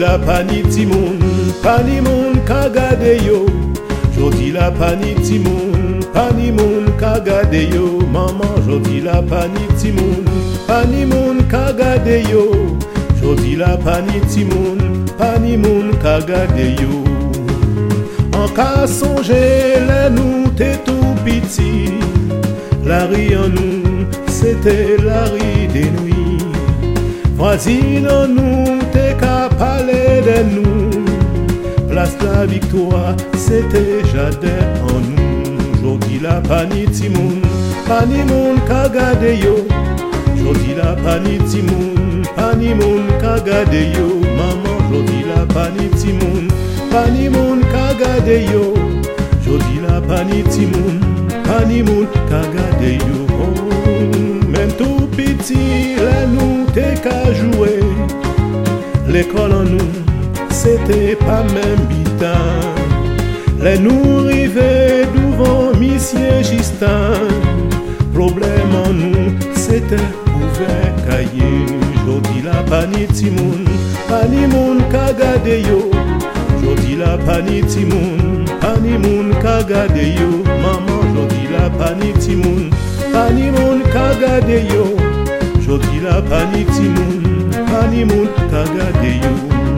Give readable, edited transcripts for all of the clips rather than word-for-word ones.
la pani ti moun ka gade yo. Jodi la pani ti moun ka gade yo. Maman jodi la pani ti moun ka gade yo. Jodi la pani ti moun ka gade yo. En ka songe le nou te tout piti. La ri en nous, c'était la ri des nuits. Voisine en nous, t'es qu'à parler de nous. Place la victoire, c'était jadis en nous. Jodi la pani ti moun ka gade yo. Jodi la pani ti moun ka gade yo. Maman jodi la pani ti moun ka gade yo. Jodi la pani ti moun ka gade yo. Même tout petit, là nous t'es qu'à jouer. L'école en nous, c'était pas même bitin. Les nous rivaient devant Monsieur Justin. Problème en nous, c'était ouvert cahier. Jodi la pani ti moun ka gade yo. Jodi la pani ti moun ka gade yo. Maman jodi la pani ti moun ka gade yo. Jodi la pani ti moun ka gade yo.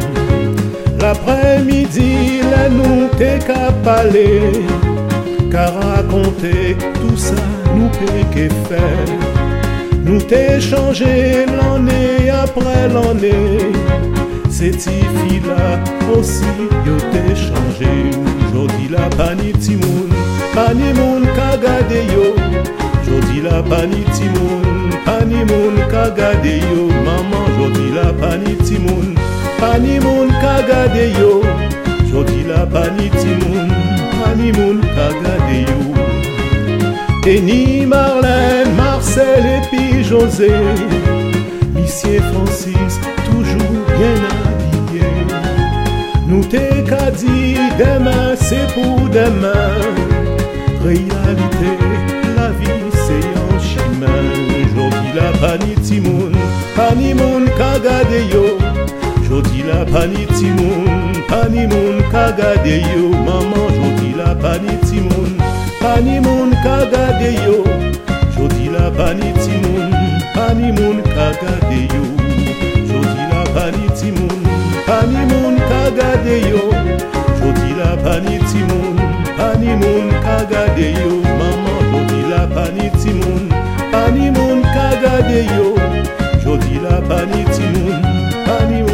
L'après-midi, là nous t'es qu'à parler, qu'à raconter tout ça, nous qu'est faire. Nous t'es changé l'année après l'année. Cette fille-là aussi, yo t'es changé. Jodi la pani ti moun ka gade yo. Jodi la pani ti moun ka gade yo. Maman jodi la pani ti moun ka gade yo. Jodi la pani ti moun ka gade yo. Denis, Marlène, Marcel et puis José. Monsieur Francis, toujours bien habillé. Nous t'es qu'à dit demain c'est pour demain. Réalité, la vie c'est un chemin. Jodi la pani ti moun ka gade yo. Jodi la pani ti moun ka gade yo. Maman jodi la pani ti moun ka gade yo. Jodi la pani ti moun ka gade yo. Jodi la pani ti moun ka gade yo. Jodi la pani ti moun ka gade yo. Maman jodi la pani ti moun ka gade yo. Jodi la pani ti moun